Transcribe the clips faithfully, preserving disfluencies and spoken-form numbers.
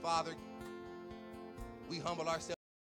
Father, we humble ourselves.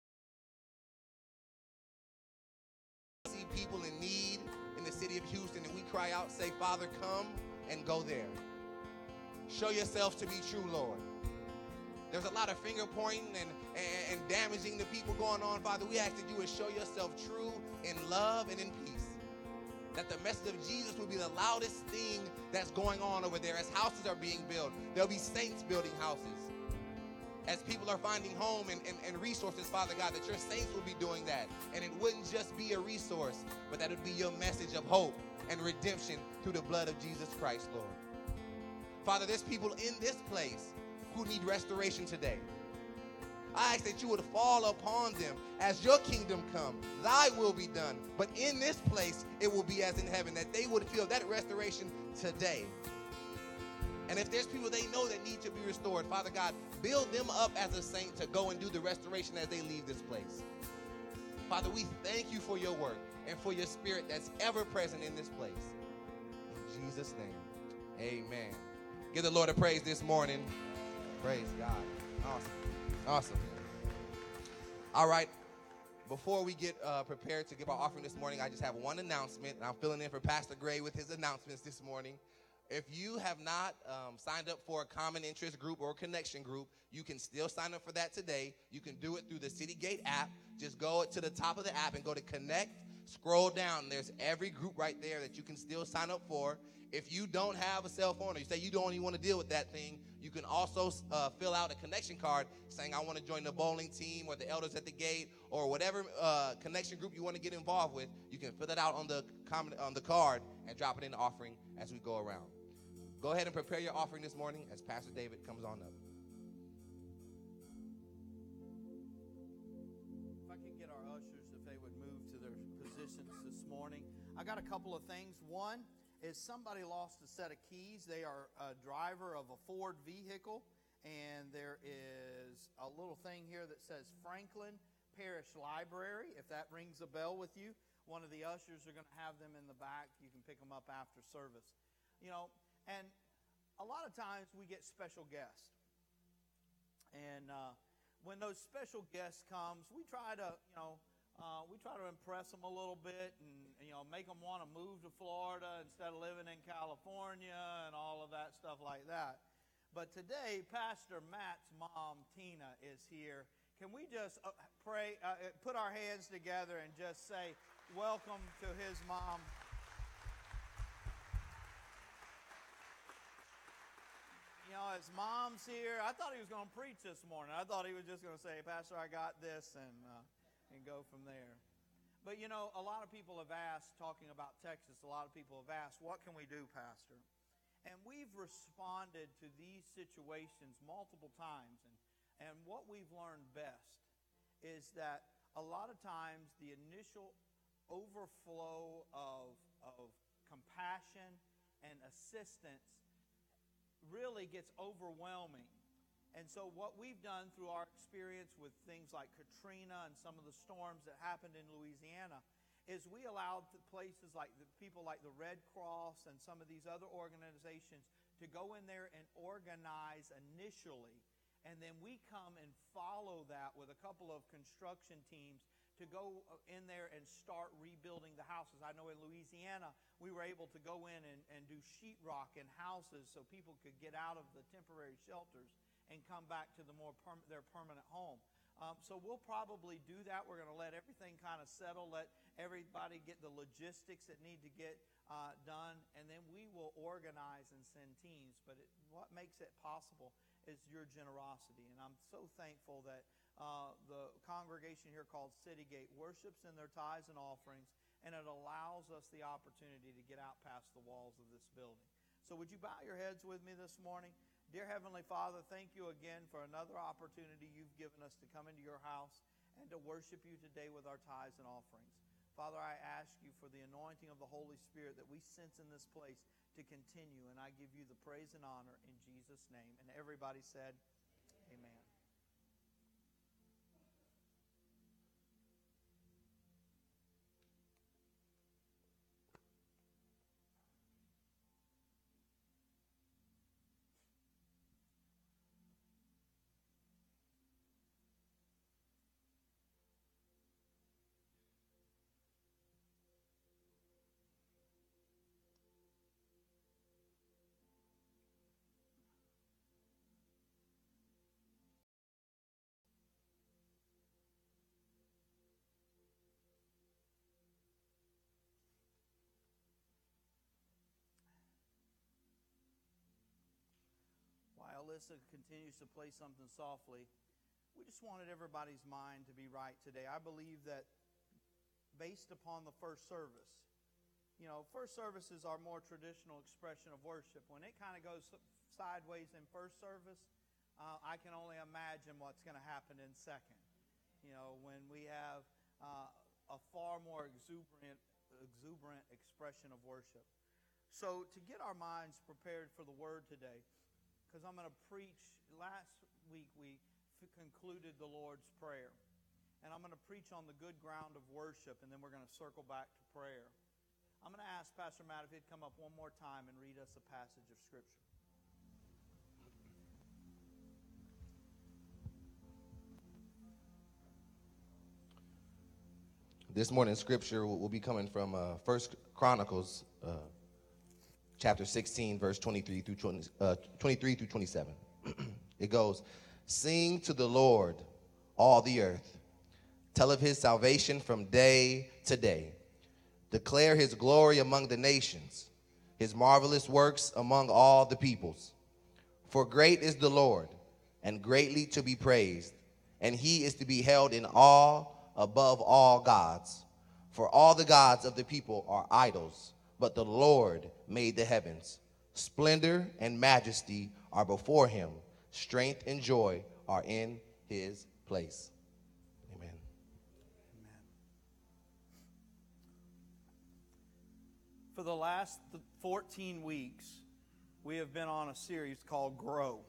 See people in need in the city of Houston, and we cry out, say, Father, come and go there. Show yourself to be true, Lord. There's a lot of finger pointing and, and, and damaging the people going on, Father. We ask that you would show yourself true in love and in peace. That the message of Jesus will be the loudest thing that's going on over there as houses are being built. There'll be saints building houses. As people are finding home and, and, and resources, Father God, that your saints will be doing that. And it wouldn't just be a resource, but that it would be your message of hope and redemption through the blood of Jesus Christ, Lord. Father, there's people in this place who need restoration today. I ask that you would fall upon them as your kingdom come. Thy will be done. But in this place, it will be as in heaven, that they would feel that restoration today. And if there's people they know that need to be restored, Father God, build them up as a saint to go and do the restoration as they leave this place. Father, we thank you for your work and for your spirit that's ever present in this place. In Jesus' name, amen. Give the Lord a praise this morning. Praise God. Awesome. Awesome. All right. Before we get uh, prepared to give our offering this morning, I just have one announcement. And I'm filling in for Pastor Gray with his announcements this morning. If you have not um, signed up for a common interest group or connection group, you can still sign up for that today. You can do it through the City Gate app. Just go to the top of the app and go to Connect. Scroll down. There's every group right there that you can still sign up for. If you don't have a cell phone or you say you don't even want to deal with that thing, you can also uh, fill out a connection card saying I want to join the bowling team or the elders at the gate or whatever uh, connection group you want to get involved with. You can fill that out on the on the card and drop it in the offering as we go around. Go ahead and prepare your offering this morning as Pastor David comes on up. If I could get our ushers, if they would move to their positions this morning. I got a couple of things. One is somebody lost a set of keys. They are a driver of a Ford vehicle, and there is a little thing here that says Franklin Parish Library. If that rings a bell with you, one of the ushers are going to have them in the back. You can pick them up after service. You know, and a lot of times we get special guests. And uh, when those special guests comes, we try to, you know, uh, we try to impress them a little bit and, you know, make them want to move to Florida instead of living in California and all of that stuff like that. But today, Pastor Matt's mom, Tina, is here. Can we just uh, pray, uh, put our hands together and just say, welcome to his mom. You know, his mom's here. I thought he was going to preach this morning. I thought he was just going to say, Pastor, I got this, and uh, and go from there. But, you know, a lot of people have asked, talking about Texas, a lot of people have asked, what can we do, Pastor? And we've responded to these situations multiple times. And, and what we've learned best is that a lot of times the initial overflow of, of compassion and assistance really gets overwhelming. And so what we've done through our experience with things like Katrina and some of the storms that happened in Louisiana is we allowed the places like the people like the Red Cross and some of these other organizations to go in there and organize initially. And then we come and follow that with a couple of construction teams to go in there and start rebuilding the houses. I know in Louisiana, we were able to go in and, and do sheetrock in houses so people could get out of the temporary shelters and come back to the more perm- their permanent home. Um, so we'll probably do that. We're going to let everything kind of settle, let everybody get the logistics that need to get uh, done, and then we will organize and send teams. But it, what makes it possible is your generosity. And I'm so thankful that uh, the congregation here called City Gate worships in their tithes and offerings, and it allows us the opportunity to get out past the walls of this building. So would you bow your heads with me this morning? Dear Heavenly Father, thank you again for another opportunity you've given us to come into your house and to worship you today with our tithes and offerings. Father, I ask you for the anointing of the Holy Spirit that we sense in this place to continue, and I give you the praise and honor in Jesus' name. And everybody said, amen. Alyssa continues to play something softly, we just wanted everybody's mind to be right today. I believe that based upon the first service, you know, first service is our more traditional expression of worship. When it kind of goes sideways in first service, uh, I can only imagine what's going to happen in second. You know, when we have uh, a far more exuberant, exuberant expression of worship. So to get our minds prepared for the Word today, because I'm going to preach, last week we f- concluded the Lord's Prayer. And I'm going to preach on the good ground of worship, and then we're going to circle back to prayer. I'm going to ask Pastor Matt if he'd come up one more time and read us a passage of Scripture. This morning's Scripture will be coming from uh, First Chronicles, uh, chapter sixteen, verse twenty-three through twenty, uh, twenty-three through twenty-seven. It goes, "Sing to the Lord, all the earth. Tell of his salvation from day to day. Declare his glory among the nations, his marvelous works among all the peoples. For great is the Lord, and greatly to be praised, and he is to be held in awe above all gods. For all the gods of the people are idols, but the Lord made the heavens. Splendor and majesty are before him. Strength and joy are in his place." Amen. Amen. For the last fourteen weeks, we have been on a series called Grow.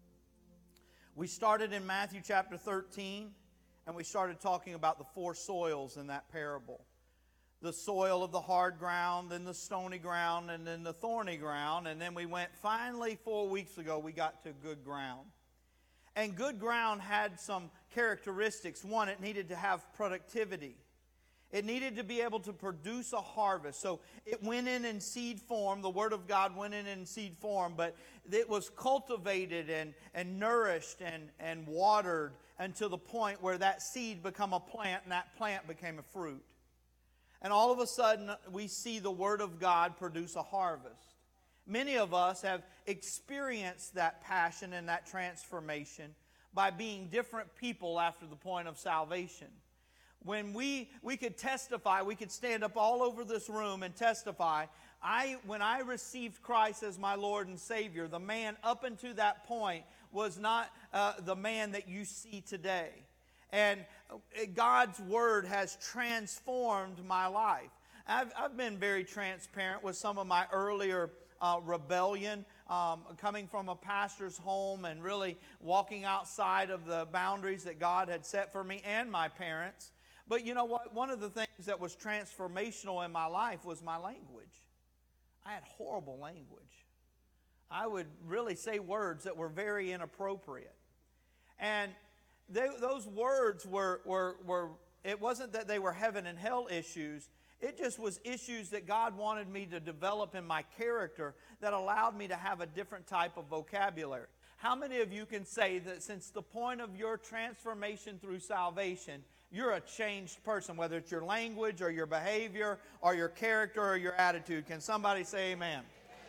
We started in Matthew chapter thirteen, and we started talking about the four soils in that parable. The soil of the hard ground, then the stony ground, and then the thorny ground. And then we went, finally, four weeks ago, we got to good ground. And good ground had some characteristics. One, it needed to have productivity. It needed to be able to produce a harvest. So it went in in seed form. The Word of God went in in seed form, but it was cultivated and, and nourished and, and watered until the point where that seed became a plant and that plant became a fruit. And all of a sudden, we see the Word of God produce a harvest. Many of us have experienced that passion and that transformation by being different people after the point of salvation. When we, we could testify, we could stand up all over this room and testify, I, when I received Christ as my Lord and Savior, the man up until that point was not uh, the man that you see today. And God's Word has transformed my life. I've, I've been very transparent with some of my earlier uh, rebellion, um, coming from a pastor's home and really walking outside of the boundaries that God had set for me and my parents. But you know what? One of the things that was transformational in my life was my language. I had horrible language. I would really say words that were very inappropriate. And They, those words were, were, were, it wasn't that they were heaven and hell issues. It just was issues that God wanted me to develop in my character that allowed me to have a different type of vocabulary. How many of you can say that since the point of your transformation through salvation, you're a changed person, whether it's your language or your behavior or your character or your attitude? Can somebody say amen?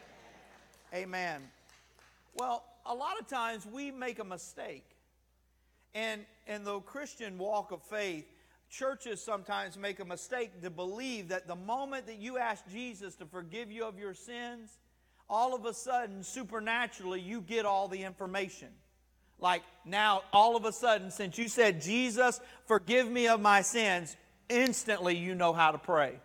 Amen. Amen. Well, a lot of times we make a mistake. And in the Christian walk of faith, churches sometimes make a mistake to believe that the moment that you ask Jesus to forgive you of your sins, all of a sudden, supernaturally, you get all the information. Like now, all of a sudden, since you said, Jesus, forgive me of my sins, instantly you know how to pray.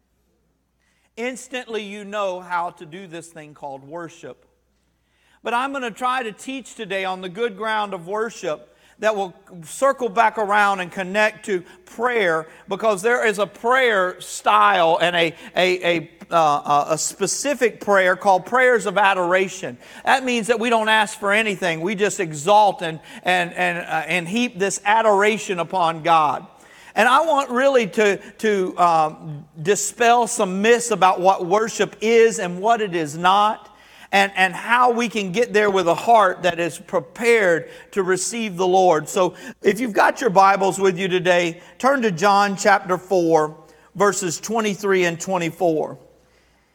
Instantly you know how to do this thing called worship. But I'm going to try to teach today on the good ground of worship that will circle back around and connect to prayer, because there is a prayer style and a, a, a, uh, a specific prayer called prayers of adoration. That means that we don't ask for anything. We just exalt and, and, and, uh, and heap this adoration upon God. And I want really to, to um, dispel some myths about what worship is and what it is not. And, and how we can get there with a heart that is prepared to receive the Lord. So if you've got your Bibles with you today, turn to John chapter four, verses twenty-three and twenty-four.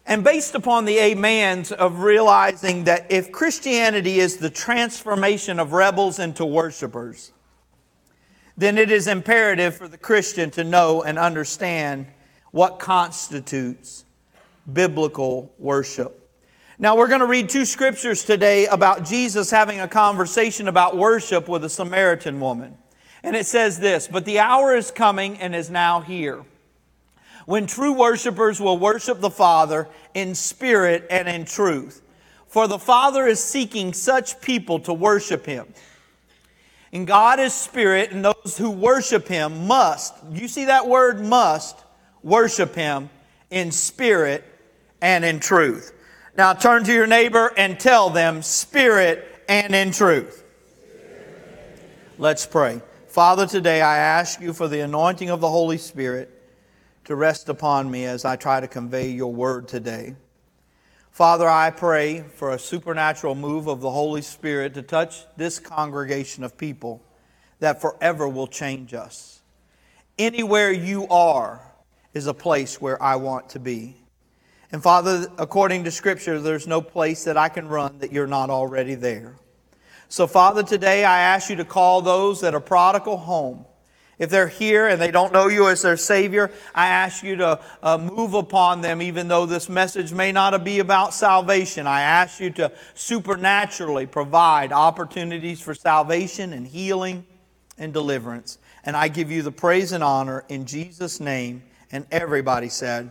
And based upon the amens of realizing that if Christianity is the transformation of rebels into worshipers, then it is imperative for the Christian to know and understand what constitutes biblical worship. Now we're going to read two scriptures today about Jesus having a conversation about worship with a Samaritan woman. And it says this, "But the hour is coming and is now here, when true worshipers will worship the Father in spirit and in truth. For the Father is seeking such people to worship Him. And God is spirit, and those who worship Him must," you see that word must, worship Him in spirit and in truth. Now turn to your neighbor and tell them, spirit and in truth. Let's pray. Father, today I ask you for the anointing of the Holy Spirit to rest upon me as I try to convey your word today. Father, I pray for a supernatural move of the Holy Spirit to touch this congregation of people that forever will change us. Anywhere you are is a place where I want to be. And Father, according to Scripture, there's no place that I can run that you're not already there. So Father, today I ask you to call those that are prodigal home. If they're here and they don't know you as their Savior, I ask you to uh, move upon them, even though this message may not be about salvation. I ask you to supernaturally provide opportunities for salvation and healing and deliverance. And I give you the praise and honor in Jesus' name. And everybody said,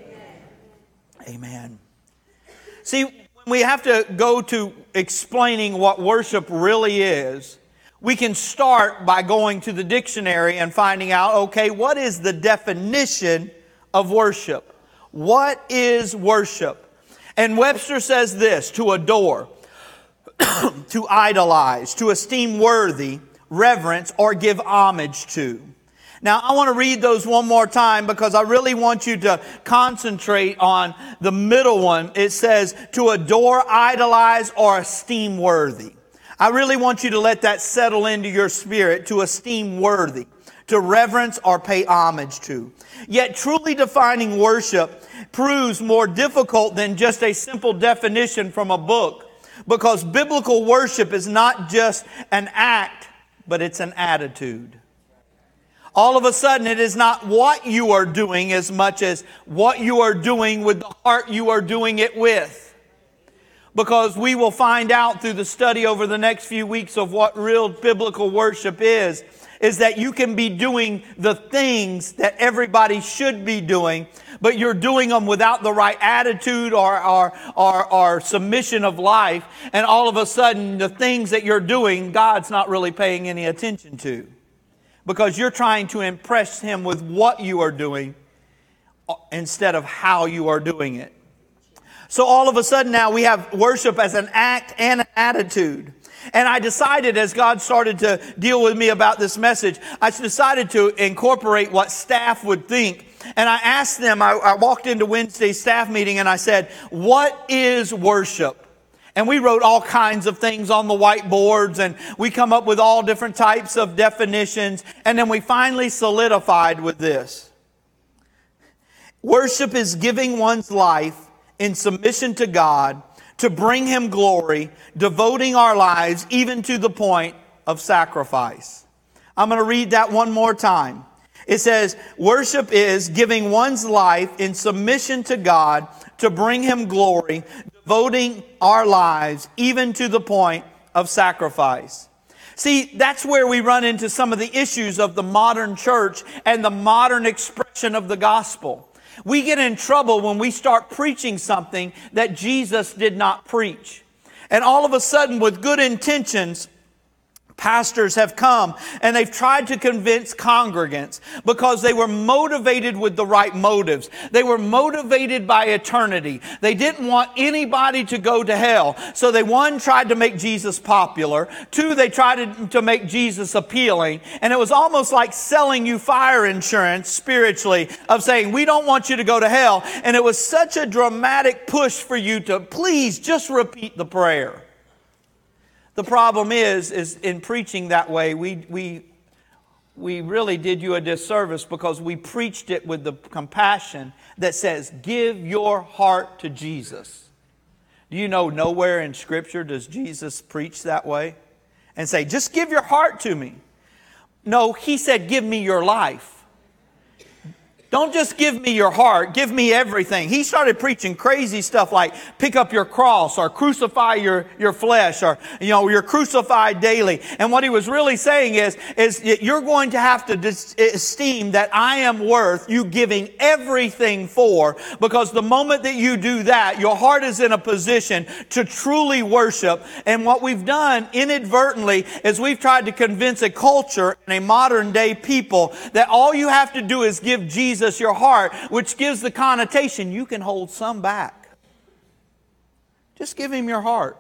Amen. See, when we have to go to explaining what worship really is, we can start by going to the dictionary and finding out, okay, what is the definition of worship? What is worship? And Webster says this: to adore, to idolize, to esteem worthy, reverence, or give homage to. Now, I want to read those one more time because I really want you to concentrate on the middle one. It says to adore, idolize, or esteem worthy. I really want you to let that settle into your spirit, to esteem worthy, to reverence or pay homage to. Yet truly defining worship proves more difficult than just a simple definition from a book, because biblical worship is not just an act, but it's an attitude. All of a sudden, it is not what you are doing as much as what you are doing with the heart you are doing it with. Because we will find out through the study over the next few weeks of what real biblical worship is, is that you can be doing the things that everybody should be doing, but you're doing them without the right attitude or, or, or, or submission of life. And all of a sudden, the things that you're doing, God's not really paying any attention to. Because you're trying to impress Him with what you are doing instead of how you are doing it. So all of a sudden now we have worship as an act and an attitude. And I decided, as God started to deal with me about this message, I decided to incorporate what staff would think. And I asked them, I, I walked into Wednesday's staff meeting and I said, what is worship? And we wrote all kinds of things on the whiteboards, and we come up with all different types of definitions. And then we finally solidified with this. Worship is giving one's life in submission to God to bring Him glory, devoting our lives even to the point of sacrifice. I'm going to read that one more time. It says, worship is giving one's life in submission to God to bring Him glory, devoting our lives even to the point of sacrifice. See, that's where we run into some of the issues of the modern church and the modern expression of the gospel. We get in trouble when we start preaching something that Jesus did not preach. And all of a sudden, with good intentions, pastors have come and they've tried to convince congregants because they were motivated with the right motives. They were motivated by eternity. They didn't want anybody to go to hell. So they, one, tried to make Jesus popular. Two, they tried to, to make Jesus appealing. And it was almost like selling you fire insurance spiritually, of saying, we don't want you to go to hell. And it was such a dramatic push for you to please just repeat the prayer. The problem is, is in preaching that way, we, we, we really did you a disservice because we preached it with the compassion that says, give your heart to Jesus. Do you know nowhere in Scripture does Jesus preach that way and say, just give your heart to me? No, He said, give me your life. Don't just give me your heart, give me everything. He started preaching crazy stuff like pick up your cross or crucify your, your flesh or, you know, you're crucified daily. And what he was really saying is, is that you're going to have to dis- esteem that I am worth you giving everything for, because the moment that you do that, your heart is in a position to truly worship. And what we've done inadvertently is we've tried to convince a culture and a modern day people that all you have to do is give Jesus your heart, which gives the connotation you can hold some back. Just give Him your heart.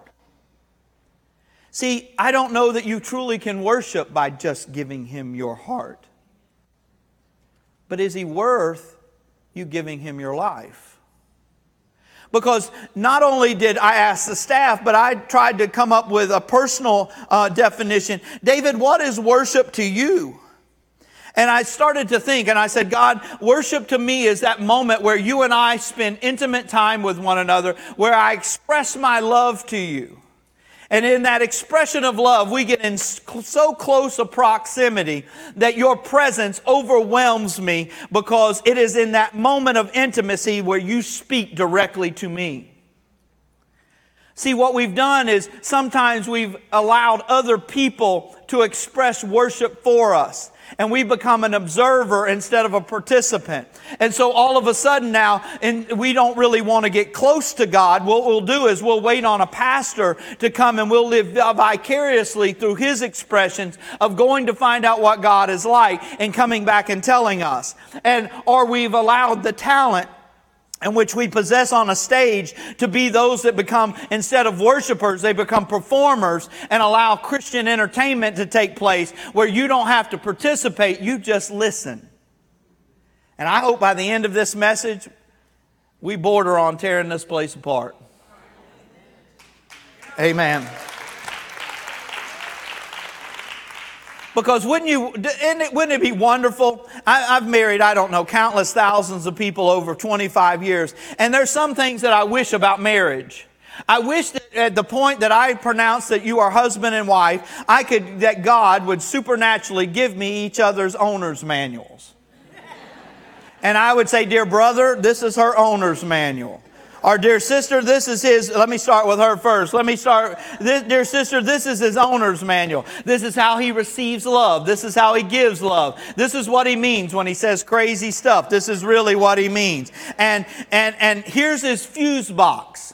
See, I don't know that you truly can worship by just giving Him your heart. But is He worth you giving Him your life? Because not only did I ask the staff, but I tried to come up with a personal uh, definition. David, what is worship to you? And I started to think, and I said, God, worship to me is that moment where you and I spend intimate time with one another, where I express my love to you. And in that expression of love, we get in so close a proximity that your presence overwhelms me, because it is in that moment of intimacy where you speak directly to me. See, what we've done is sometimes we've allowed other people to express worship for us. And we become an observer instead of a participant. And so all of a sudden now, and we don't really want to get close to God. What we'll do is we'll wait on a pastor to come, and we'll live vicariously through his expressions of going to find out what God is like and coming back and telling us. And or we've allowed the talent in which we possess on a stage to be those that become, instead of worshipers, they become performers and allow Christian entertainment to take place where you don't have to participate, you just listen. And I hope by the end of this message, we border on tearing this place apart. Amen. Because wouldn't you, wouldn't it be wonderful? I, I've married, I don't know, countless thousands of people over twenty-five years. And there's some things that I wish about marriage. I wish that at the point that I pronounce that you are husband and wife, I could, that God would supernaturally give me each other's owner's manuals. And I would say, dear brother, this is her owner's manual. Or, dear sister, this is his, let me start with her first. Let me start, this, dear sister, this is his owner's manual. This is how he receives love. This is how he gives love. This is what he means when he says crazy stuff. This is really what he means. And, and, and here's his fuse box.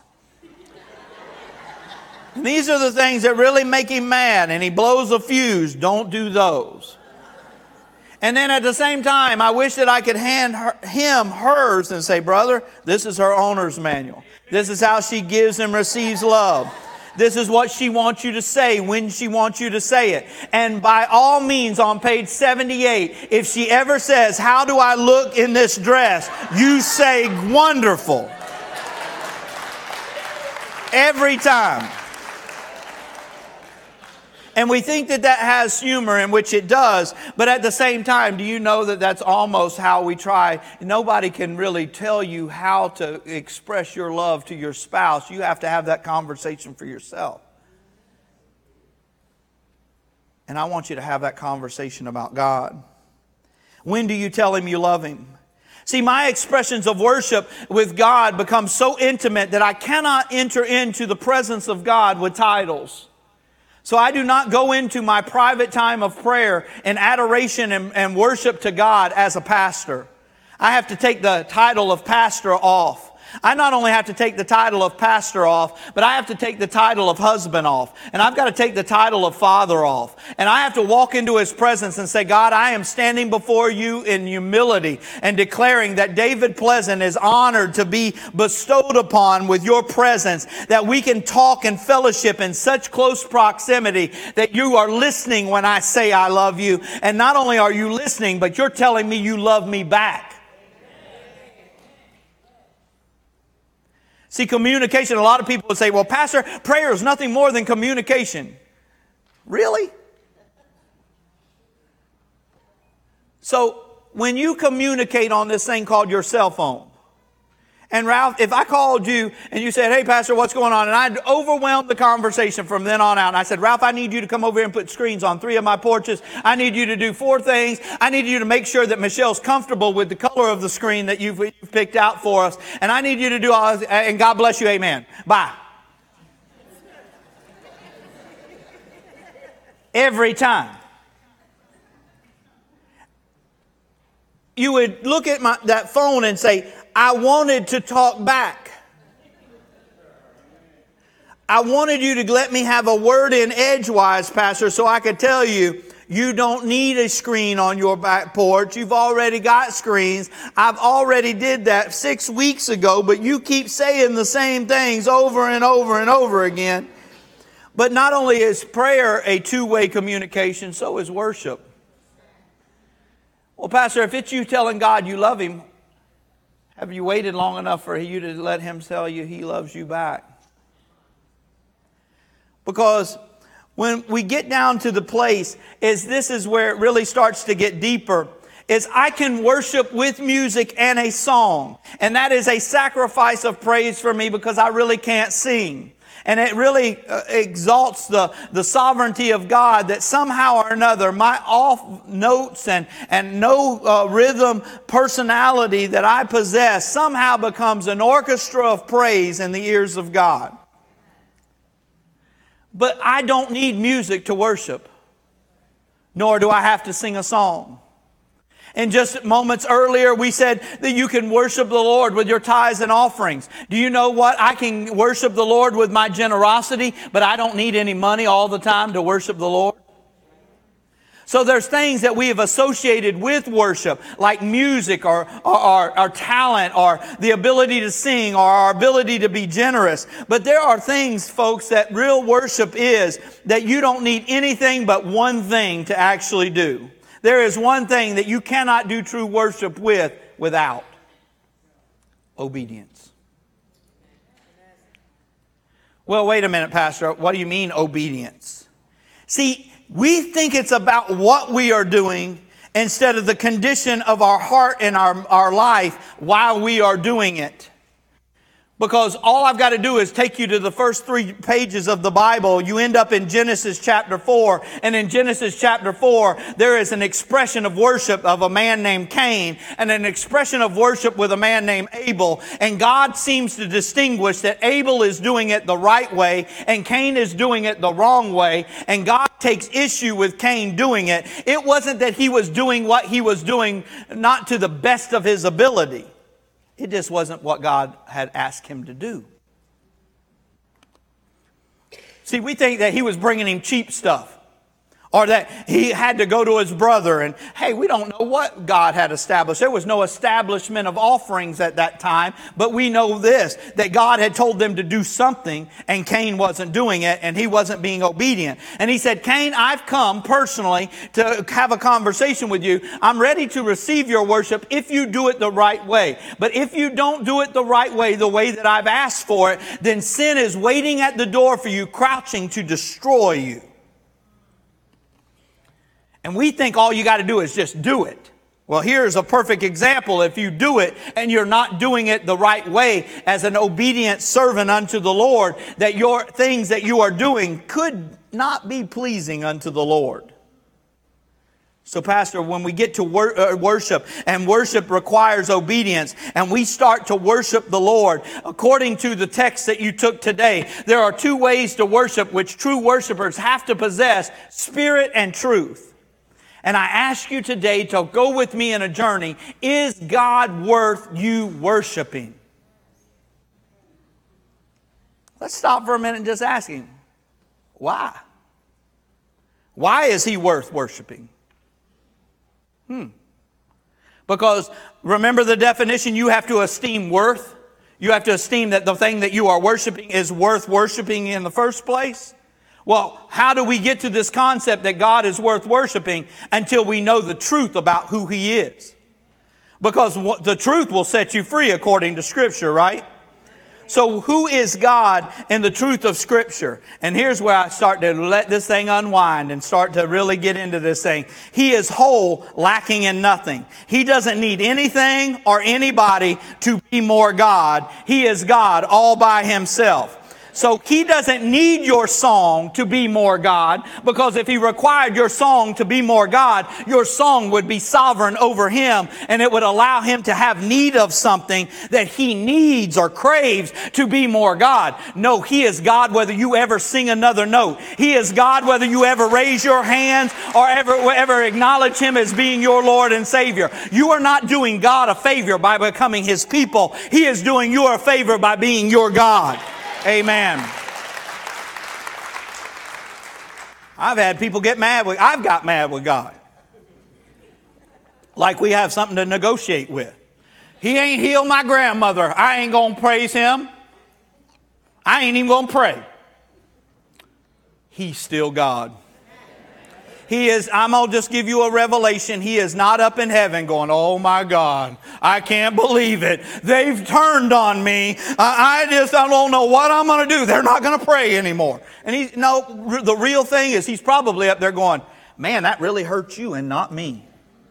And these are the things that really make him mad. And he blows a fuse. Don't do those. And then at the same time, I wish that I could hand her, him hers and say, brother, this is her owner's manual. This is how she gives and receives love. This is what she wants you to say when she wants you to say it. And by all means, on page seventy-eight, if she ever says, how do I look in this dress? You say, wonderful. Every time. And we think that that has humor, in which it does. But at the same time, do you know that that's almost how we try? Nobody can really tell you how to express your love to your spouse. You have to have that conversation for yourself. And I want you to have that conversation about God. When do you tell Him you love Him? See, my expressions of worship with God become so intimate that I cannot enter into the presence of God with titles. So I do not go into my private time of prayer and adoration and, and worship to God as a pastor. I have to take the title of pastor off. I not only have to take the title of pastor off, but I have to take the title of husband off. And I've got to take the title of father off. And I have to walk into His presence and say, God, I am standing before you in humility and declaring that David Pleasant is honored to be bestowed upon with your presence, that we can talk and fellowship in such close proximity that you are listening when I say I love you. And not only are you listening, but you're telling me you love me back. See, communication, a lot of people would say, well, Pastor, prayer is nothing more than communication. Really? So when you communicate on this thing called your cell phone, and Ralph, if I called you and you said, hey, Pastor, what's going on? And I'd overwhelmed the conversation from then on out. And I said, Ralph, I need you to come over here and put screens on three of my porches. I need you to do four things. I need you to make sure that Michelle's comfortable with the color of the screen that you've, you've picked out for us. And I need you to do all this. And God bless you. Amen. Bye. Every time. You would look at my, that phone and say, I wanted to talk back. I wanted you to let me have a word in edgewise, Pastor, so I could tell you, you don't need a screen on your back porch. You've already got screens. I've already did that six weeks ago, but you keep saying the same things over and over and over again. But not only is prayer a two-way communication, so is worship. Well, Pastor, if it's you telling God you love Him, have you waited long enough for you to let Him tell you He loves you back? Because when we get down to the place, is this is where it really starts to get deeper, is I can worship with music and a song. And that is a sacrifice of praise for me because I really can't sing. And it really uh, exalts the, the sovereignty of God that somehow or another my off notes and, and no uh, rhythm personality that I possess somehow becomes an orchestra of praise in the ears of God. But I don't need music to worship, nor do I have to sing a song. And just moments earlier, we said that you can worship the Lord with your tithes and offerings. Do you know what? I can worship the Lord with my generosity, but I don't need any money all the time to worship the Lord. So there's things that we have associated with worship, like music or, or, or, or talent or the ability to sing or our ability to be generous. But there are things, folks, that real worship is that you don't need anything but one thing to actually do. There is one thing that you cannot do true worship with without obedience. Well, wait a minute, Pastor. What do you mean obedience? See, we think it's about what we are doing instead of the condition of our heart and our, our life while we are doing it. Because all I've got to do is take you to the first three pages of the Bible. You end up in Genesis chapter four. And in Genesis chapter four, there is an expression of worship of a man named Cain and an expression of worship with a man named Abel. And God seems to distinguish that Abel is doing it the right way and Cain is doing it the wrong way. And God takes issue with Cain doing it. It wasn't that he was doing what he was doing not to the best of his ability. It just wasn't what God had asked him to do. See, we think that he was bringing him cheap stuff. Or that he had to go to his brother and, hey, we don't know what God had established. There was no establishment of offerings at that time. But we know this, that God had told them to do something and Cain wasn't doing it and he wasn't being obedient. And he said, Cain, I've come personally to have a conversation with you. I'm ready to receive your worship if you do it the right way. But if you don't do it the right way, the way that I've asked for it, then sin is waiting at the door for you, crouching to destroy you. And we think all you got to do is just do it. Well, here's a perfect example. If you do it and you're not doing it the right way as an obedient servant unto the Lord, that your things that you are doing could not be pleasing unto the Lord. So, Pastor, when we get to wor- uh, worship, and worship requires obedience, and we start to worship the Lord, according to the text that you took today, there are two ways to worship which true worshipers have to possess: spirit and truth. And I ask you today to go with me in a journey. Is God worth you worshiping? Let's stop for a minute and just ask him, why? Why is he worth worshiping? Hmm. Because remember the definition, you have to esteem worth. You have to esteem that the thing that you are worshiping is worth worshiping in the first place. Well, how do we get to this concept that God is worth worshiping until we know the truth about who he is? Because the truth will set you free according to Scripture, right? so who is God in the truth of Scripture? And here's where I start to let this thing unwind and start to really get into this thing. He is whole, lacking in nothing. He doesn't need anything or anybody to be more God. He is God all by himself. So he doesn't need your song to be more God, because if he required your song to be more God, your song would be sovereign over him, and it would allow him to have need of something that he needs or craves to be more God. No, he is God whether you ever sing another note. He is God whether you ever raise your hands or ever, ever acknowledge him as being your Lord and Savior. You are not doing God a favor by becoming his people. He is doing you a favor by being your God. Amen. I've had people get mad with, I've got mad with God. Like we have something to negotiate with. He ain't healed my grandmother. I ain't going to praise him. I ain't even going to pray. He's still God. He is, I'm going to just give you a revelation. He is not up in heaven going, oh my God, I can't believe it. They've turned on me. I, I just I don't know what I'm going to do. They're not going to pray anymore. And he's, no, the real thing is he's probably up there going, man, that really hurt you and not me.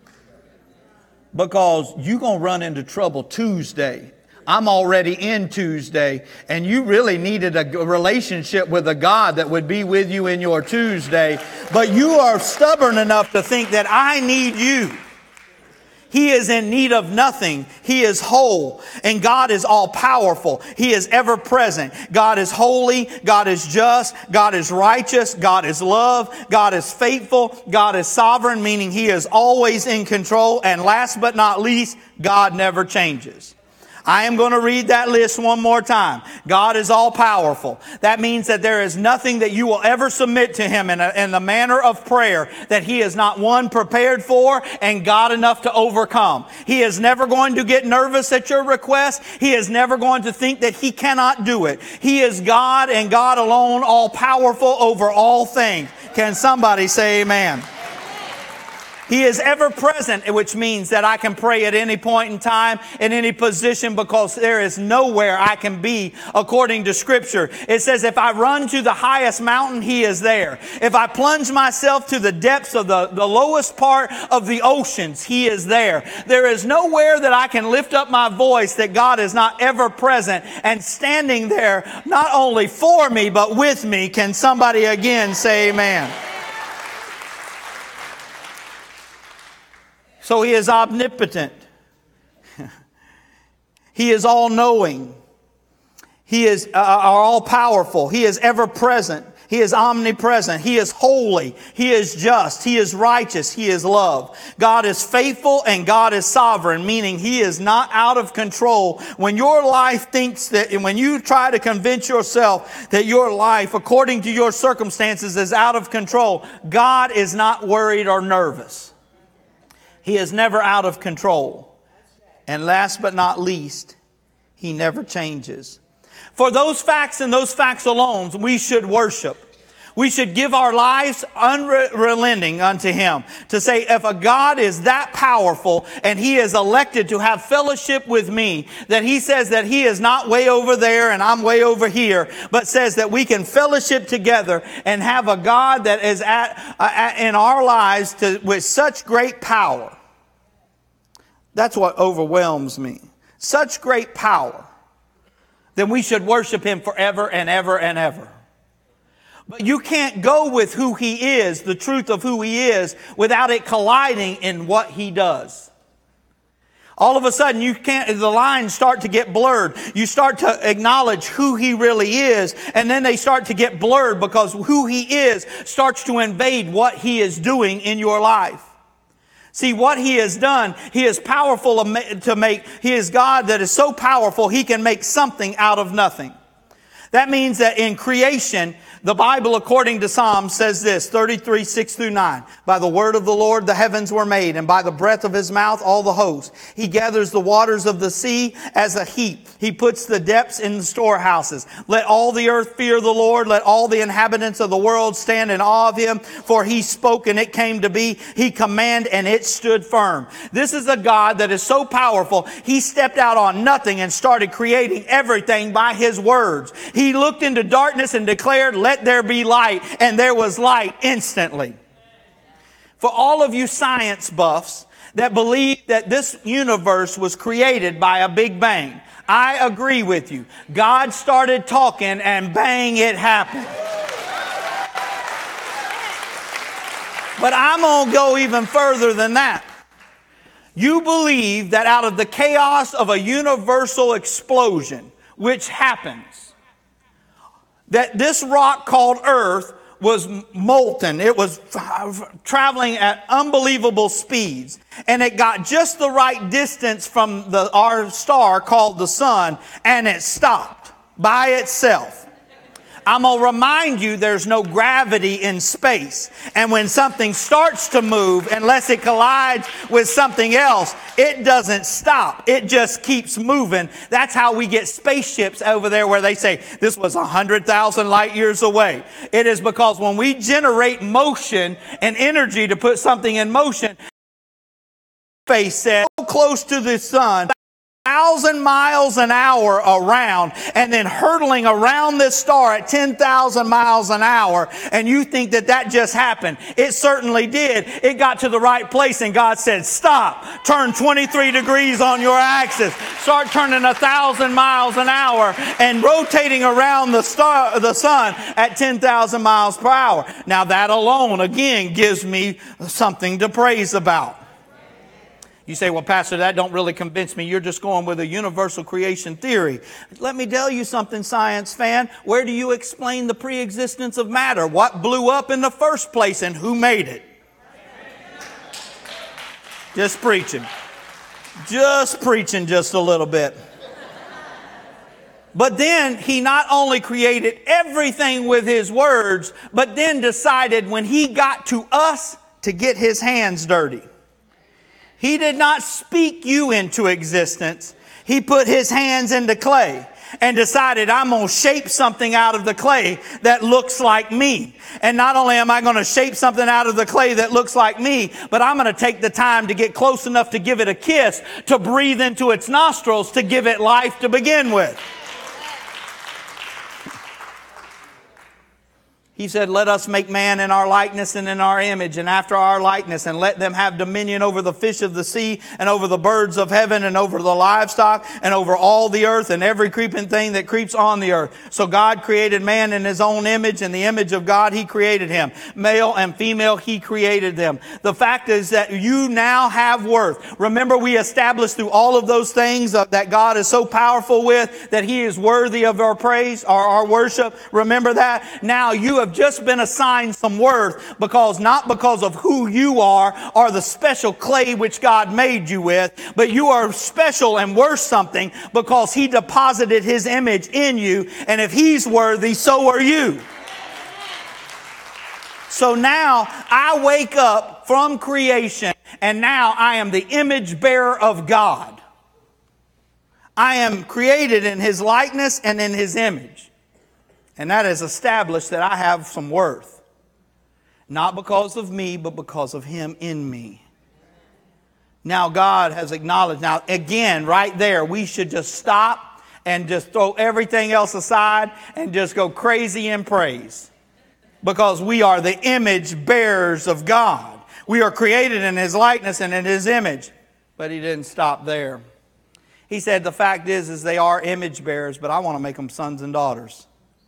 Because you're going to run into trouble Tuesday. I'm already in Tuesday, and you really needed a relationship with a God that would be with you in your Tuesday, but you are stubborn enough to think that I need you. He is in need of nothing. He is whole, and God is all powerful. He is ever present. God is holy. God is just. God is righteous. God is love. God is faithful. God is sovereign, meaning he is always in control. And last but not least, God never changes. I am going to read that list one more time. God is all powerful. That means that there is nothing that you will ever submit to him in, a, in the manner of prayer that he is not, one, prepared for, and God enough to overcome. He is never going to get nervous at your request. He is never going to think that he cannot do it. He is God and God alone, all powerful over all things. Can somebody say amen? He is ever present, which means that I can pray at any point in time, in any position, because there is nowhere I can be according to Scripture. It says if I run to the highest mountain, he is there. If I plunge myself to the depths of the, the lowest part of the oceans, he is there. There is nowhere that I can lift up my voice that God is not ever present and standing there, not only for me, but with me. Can somebody again say amen? So he is omnipotent. He is all-knowing. He is uh, all-powerful. He is ever-present. He is omnipresent. He is holy. He is just. He is righteous. He is love. God is faithful and God is sovereign, meaning he is not out of control. When your life thinks that, and when you try to convince yourself that your life, according to your circumstances, is out of control, God is not worried or nervous. He is never out of control. And last but not least, he never changes. For those facts and those facts alone, we should worship. We should give our lives unrelenting unto him. To say, if a God is that powerful and he is elected to have fellowship with me, that he says that he is not way over there and I'm way over here, but says that we can fellowship together and have a God that is at, uh, at in our lives to, with such great power. That's what overwhelms me. Such great power. Then we should worship him forever and ever and ever. But you can't go with who he is, the truth of who he is, without it colliding in what he does. All of a sudden, you can't, the lines start to get blurred. You start to acknowledge who he really is, and then they start to get blurred because who he is starts to invade what he is doing in your life. See, what he has done, he is powerful to make, he is God that is so powerful, he can make something out of nothing. That means that in creation, the Bible, according to Psalms, says this, thirty-three, six through nine. By the word of the Lord the heavens were made, and by the breath of his mouth all the hosts. He gathers the waters of the sea as a heap. He puts the depths in the storehouses. Let all the earth fear the Lord. Let all the inhabitants of the world stand in awe of him. For he spoke and it came to be. He commanded and it stood firm. This is a God that is so powerful. He stepped out on nothing and started creating everything by his words. He looked into darkness and declared, let there be light, and there was light instantly. For all of you science buffs that believe that this universe was created by a big bang, I agree with you. God started talking and bang, it happened. But I'm going to go even further than that. You believe that out of the chaos of a universal explosion, which happens, that this rock called Earth was molten. It was traveling at unbelievable speeds. And it got just the right distance from the, our star called the sun, and it stopped by itself. I'm going to remind you there's no gravity in space. And when something starts to move, unless it collides with something else, it doesn't stop. It just keeps moving. That's how we get spaceships over there where they say this was one hundred thousand light years away. It is because when we generate motion and energy to put something in motion, space said so close to the sun, thousand miles an hour around, and then hurtling around this star at ten thousand miles an hour, and you think that that just happened. It certainly did. It got to the right place, and God said, stop, turn twenty-three degrees on your axis, start turning a thousand miles an hour and rotating around the star, the sun at ten thousand miles per hour. Now that alone, again, gives me something to praise about. You say, well, Pastor, that don't really convince me. You're just going with a universal creation theory. Let me tell you something, science fan. Where do you explain the pre-existence of matter? What blew up in the first place and who made it? Just preaching. Just preaching just a little bit. But then he not only created everything with his words, but then decided when he got to us to get his hands dirty. He did not speak you into existence. He put his hands into clay and decided, I'm going to shape something out of the clay that looks like me. And not only am I going to shape something out of the clay that looks like me, but I'm going to take the time to get close enough to give it a kiss, to breathe into its nostrils, to give it life to begin with. He said, let us make man in our likeness and in our image and after our likeness, and let them have dominion over the fish of the sea and over the birds of heaven and over the livestock and over all the earth and every creeping thing that creeps on the earth. So God created man in his own image. In the image of God, he created him. Male and female, he created them. The fact is that you now have worth. Remember, we established through all of those things that God is so powerful with that he is worthy of our praise or our worship. Remember that? Now you have just been assigned some worth, because not because of who you are or the special clay which God made you with, but you are special and worth something because he deposited his image in you. And if he's worthy, so are you. So now I wake up from creation, and now I am the image bearer of God. I am created in his likeness and in his image. And that has established that I have some worth. Not because of me, but because of him in me. Now God has acknowledged. Now again, right there, we should just stop and just throw everything else aside and just go crazy in praise. Because we are the image bearers of God. We are created in his likeness and in his image. But he didn't stop there. He said the fact is, is they are image bearers, but I want to make them sons and daughters.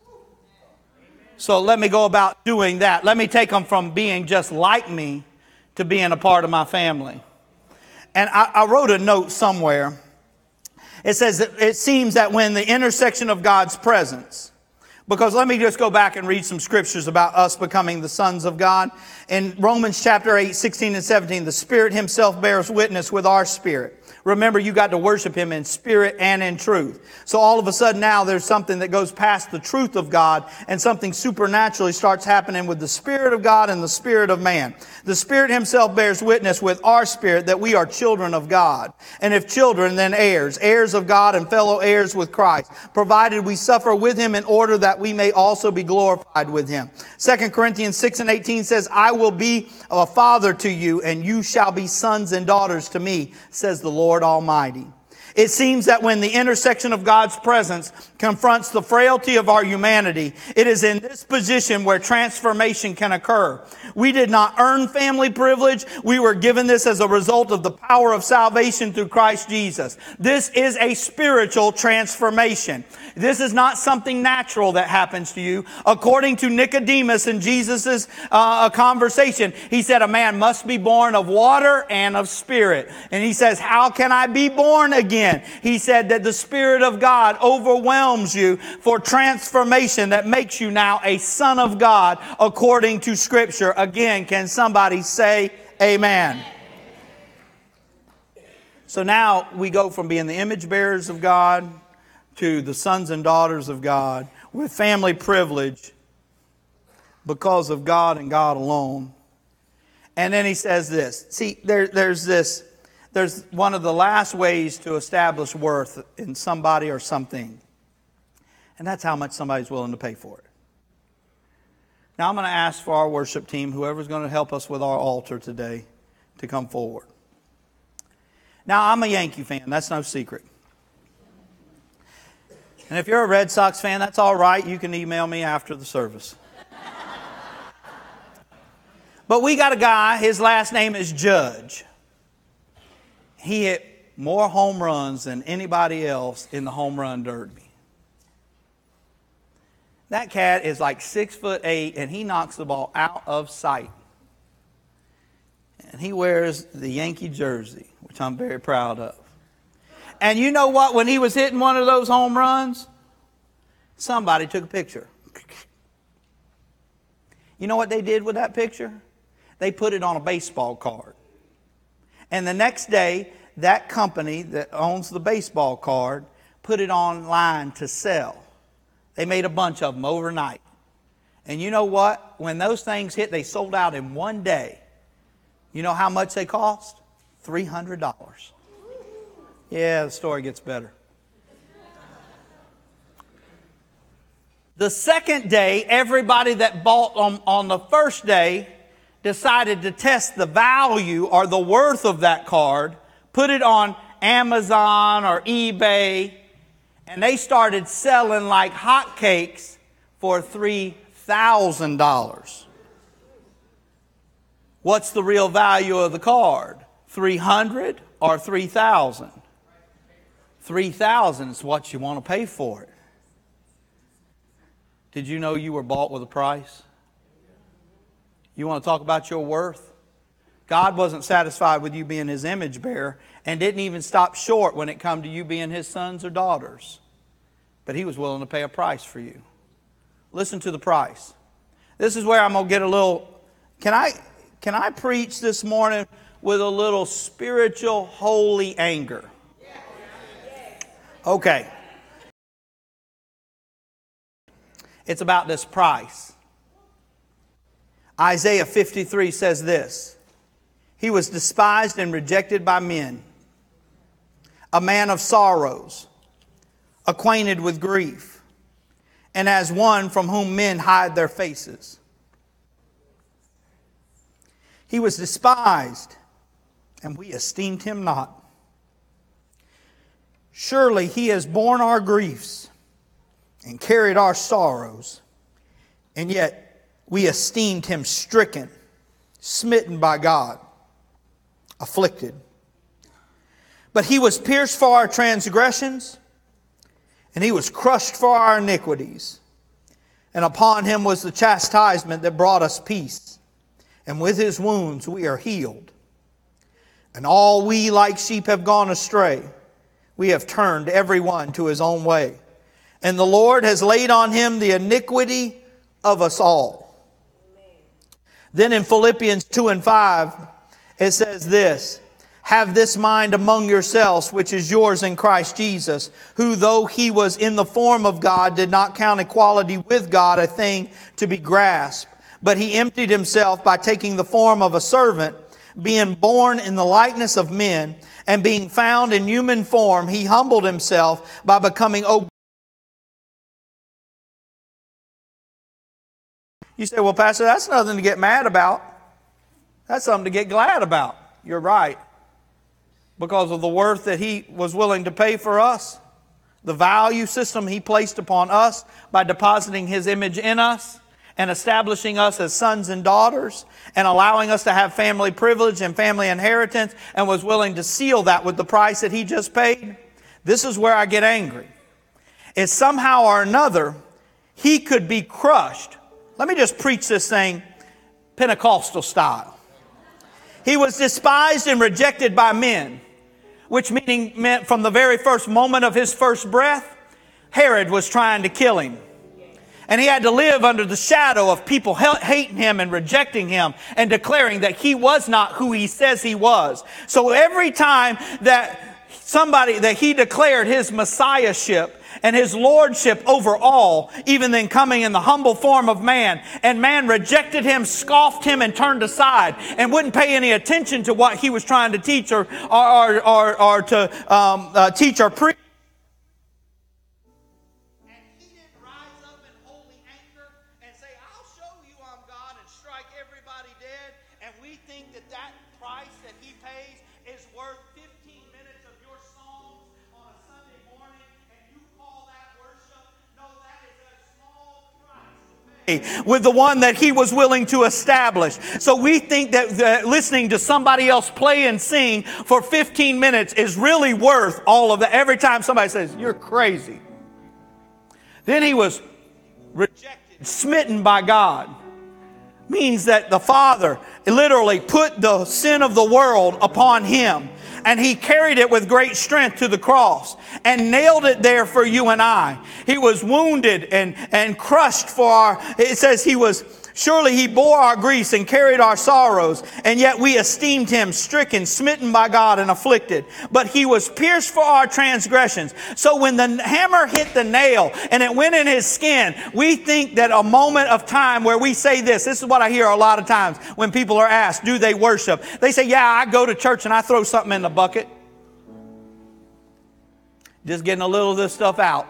So let me go about doing that. Let me take them from being just like me to being a part of my family. And I, I wrote a note somewhere. It says that it seems that when the intersection of God's presence, because let me just go back and read some scriptures about us becoming the sons of God. In Romans chapter eight, sixteen and seventeen, the Spirit himself bears witness with our spirit Remember, you got to worship him in spirit and in truth. So all of a sudden now there's something that goes past the truth of God, and something supernaturally starts happening with the Spirit of God and the spirit of man. The Spirit himself bears witness with our spirit that we are children of God. And if children, then heirs, heirs of God and fellow heirs with Christ, provided we suffer with him in order that we may also be glorified with him. Second Corinthians six and eighteen says, I will be a father to you, and you shall be sons and daughters to me, says the Lord Almighty. It seems that when the intersection of God's presence confronts the frailty of our humanity, it is in this position where transformation can occur. We did not earn family privilege. We were given this as a result of the power of salvation through Christ Jesus. This is a spiritual transformation. This is not something natural that happens to you. According to Nicodemus in Jesus' uh, conversation, he said a man must be born of water and of spirit. And he says, how can I be born again? He said that the Spirit of God overwhelms you for transformation that makes you now a son of God according to Scripture. Again, can somebody say amen? So now we go from being the image bearers of God to the sons and daughters of God with family privilege because of God and God alone. And then he says this. See, there, there's this. There's one of the last ways to establish worth in somebody or something. And that's how much somebody's willing to pay for it. Now I'm going to ask for our worship team, whoever's going to help us with our altar today, to come forward. Now I'm a Yankee fan. That's no secret. And if you're a Red Sox fan, that's all right. You can email me after the service. But we got a guy, his last name is Judge. He hit more home runs than anybody else in the home run derby. That cat is like six foot eight, and he knocks the ball out of sight. And he wears the Yankee jersey, which I'm very proud of. And you know what? When he was hitting one of those home runs, somebody took a picture. You know what they did with that picture? They put it on a baseball card. And the next day, that company that owns the baseball card put it online to sell. They made a bunch of them overnight. And you know what? When those things hit, they sold out in one day. You know how much they cost? three hundred dollars. Yeah, the story gets better. The second day, everybody that bought on, on the first day decided to test the value or the worth of that card, put it on Amazon or eBay, and they started selling like hotcakes for three thousand dollars. What's the real value of the card? three hundred or three thousand? three thousand is what you want to pay for it. Did you know you were bought with a price? You want to talk about your worth? God wasn't satisfied with you being his image bearer and didn't even stop short when it come to you being his sons or daughters. But he was willing to pay a price for you. Listen to the price. This is where I'm going to get a little... Can I, can I preach this morning with a little spiritual, holy anger? Okay. It's about this price. Isaiah fifty-three says this. He was despised and rejected by men, a man of sorrows, acquainted with grief, and as one from whom men hide their faces. He was despised, and we esteemed him not. Surely he has borne our griefs and carried our sorrows, and yet we esteemed him stricken, smitten by God, afflicted. But he was pierced for our transgressions, and he was crushed for our iniquities. And upon him was the chastisement that brought us peace. And with his wounds we are healed. And all we like sheep have gone astray. We have turned every one to his own way. And the Lord has laid on him the iniquity of us all. Then in Philippians two and five, it says this. Have this mind among yourselves, which is yours in Christ Jesus, who though he was in the form of God, did not count equality with God a thing to be grasped. But he emptied himself by taking the form of a servant, being born in the likeness of men, and being found in human form, he humbled himself by becoming obedient. You say, well, Pastor, that's nothing to get mad about. That's something to get glad about. You're right. Because of the worth that he was willing to pay for us, the value system he placed upon us by depositing his image in us and establishing us as sons and daughters and allowing us to have family privilege and family inheritance, and was willing to seal that with the price that he just paid. This is where I get angry. Is somehow or another he could be crushed. Let me just preach this thing Pentecostal style. He was despised and rejected by men, which meaning meant from the very first moment of his first breath, Herod was trying to kill him. And he had to live under the shadow of people hating him and rejecting him and declaring that he was not who he says he was. So every time that somebody, that he declared his messiahship and his lordship over all, even then coming in the humble form of man, and man rejected him, scoffed him, and turned aside, and wouldn't pay any attention to what he was trying to teach or, or, or, or to um, uh, teach or preach. And he didn't rise up in holy anger and say, I'll show you I'm God, and strike everybody dead. And we think that that price that he pays is worth fifteen minutes of your songs on a Sunday morning. With the one that he was willing to establish. So we think that, that listening to somebody else play and sing for fifteen minutes is really worth all of that. Every time somebody says, you're crazy. Then he was rejected, smitten by God. Means that the Father literally put the sin of the world upon him. And he carried it with great strength to the cross and nailed it there for you and I. He was wounded and, and crushed for our, it says he was, surely he bore our griefs and carried our sorrows, and yet we esteemed him stricken, smitten by God, and afflicted. But he was pierced for our transgressions. So when the hammer hit the nail and it went in his skin, we think that a moment of time where we say this, this is what I hear a lot of times when people are asked, do they worship? They say, yeah, I go to church and I throw something in the bucket. Just getting a little of this stuff out.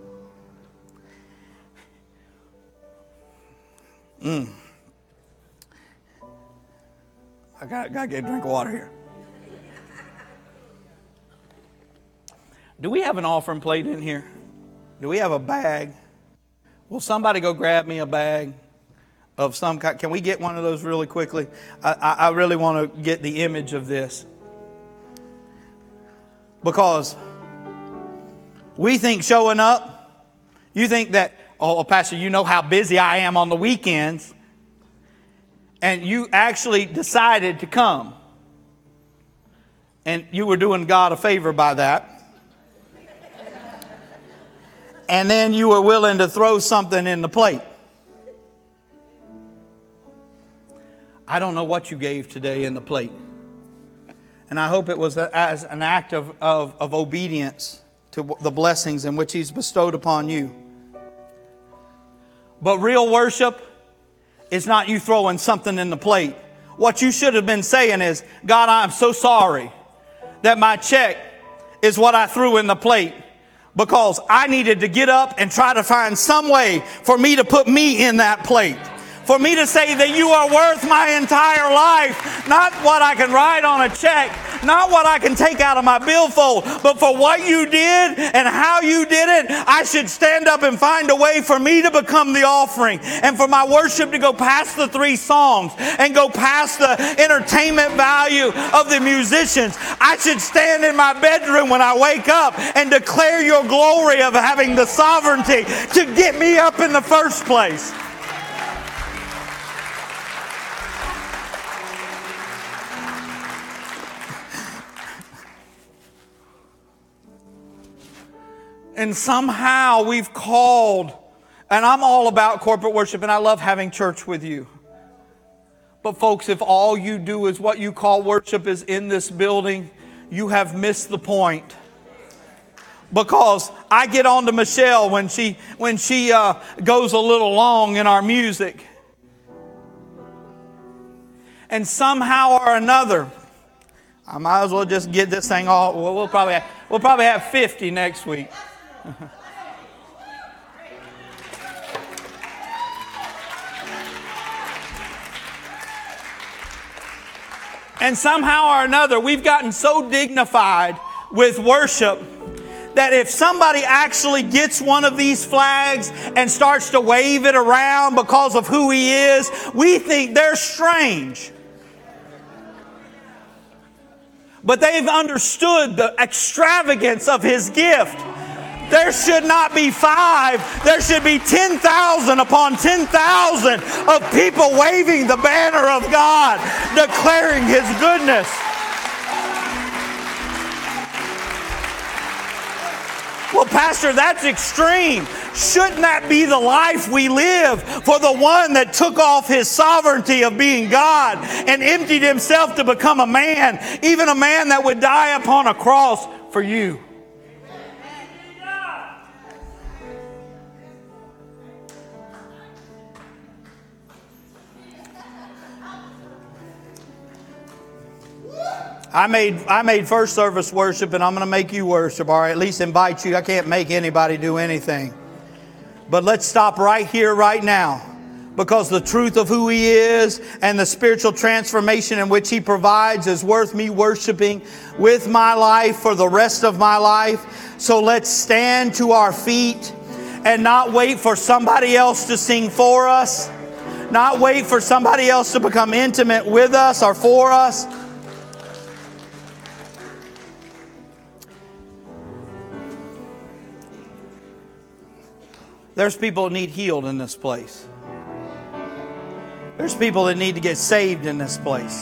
Mm. I got, got to get a drink of water here. Do we have an offering plate in here? Do we have a bag? Will somebody go grab me a bag of some kind? Can we get one of those really quickly? I, I, I really want to get the image of this. Because we think showing up, you think that, oh, Pastor, you know how busy I am on the weekends. And you actually decided to come. And you were doing God a favor by that. And then you were willing to throw something in the plate. I don't know what you gave today in the plate. And I hope it was as an act of, of, of obedience to the blessings in which He's bestowed upon you. But real worship is not you throwing something in the plate. What you should have been saying is, God, I'm so sorry that my check is what I threw in the plate, because I needed to get up and try to find some way for me to put me in that plate. For me to say that you are worth my entire life, not what I can write on a check, not what I can take out of my billfold, but for what you did and how you did it. I should stand up and find a way for me to become the offering, and for my worship to go past the three songs and go past the entertainment value of the musicians. I should stand in my bedroom when I wake up and declare your glory of having the sovereignty to get me up in the first place. And somehow we've called, and I'm all about corporate worship, and I love having church with you. But folks, if all you do is what you call worship is in this building, you have missed the point. Because I get on to Michelle when she when she uh, goes a little long in our music. And somehow or another, I might as well just get this thing all. Well, we'll probably have, we'll probably have fifty next week. And somehow or another, we've gotten so dignified with worship that if somebody actually gets one of these flags and starts to wave it around because of who he is, we think they're strange. But they've understood the extravagance of his gift. There should not be five. There should be ten thousand upon ten thousand of people waving the banner of God, declaring his goodness. Well, Pastor, that's extreme. Shouldn't that be the life we live for the one that took off his sovereignty of being God and emptied himself to become a man, even a man that would die upon a cross for you? I made I made first service worship, and I'm going to make you worship, or at least invite you. I can't make anybody do anything. But let's stop right here, right now, because the truth of who he is and the spiritual transformation in which he provides is worth me worshiping with my life for the rest of my life. So let's stand to our feet and not wait for somebody else to sing for us, not wait for somebody else to become intimate with us or for us. There's people that need healed in this place. There's people that need to get saved in this place.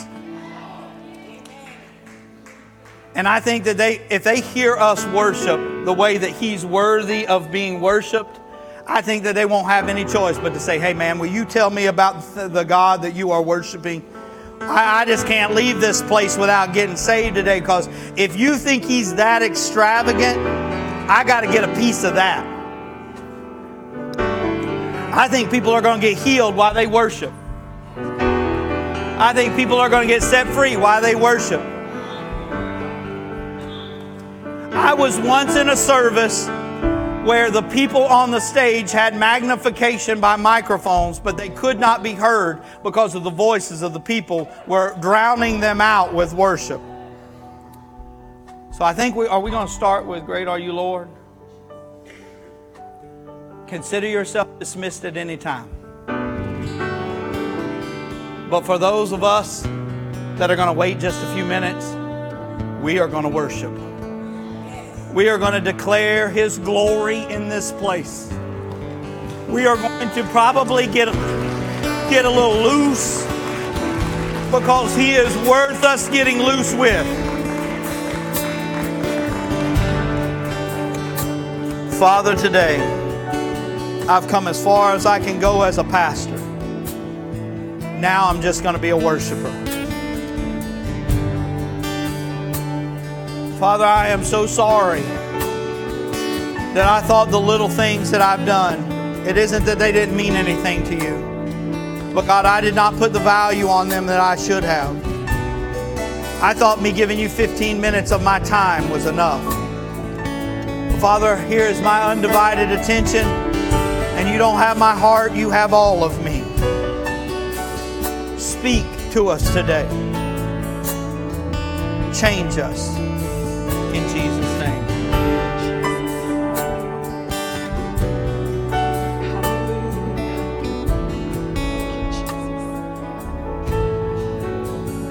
And I think that they, if they hear us worship the way that he's worthy of being worshiped, I think that they won't have any choice but to say, hey man, will you tell me about the God that you are worshiping? I, I just can't leave this place without getting saved today, because if you think he's that extravagant, I got to get a piece of that. I think people are going to get healed while they worship. I think people are going to get set free while they worship. I was once in a service where the people on the stage had magnification by microphones, but they could not be heard because of the voices of the people were drowning them out with worship. So I think we are we going to start with Great Are You, Lord? Consider yourself dismissed at any time. But for those of us that are going to wait just a few minutes, we are going to worship. We are going to declare his glory in this place. We are going to probably get, get a little loose, because he is worth us getting loose with. Father, today, I've come as far as I can go as a pastor. Now I'm just going to be a worshiper. Father, I am so sorry that I thought the little things that I've done, it isn't that they didn't mean anything to you. But God, I did not put the value on them that I should have. I thought me giving you fifteen minutes of my time was enough. Father, here is my undivided attention. And you don't have my heart, you have all of me. Speak to us today. Change us in Jesus' name.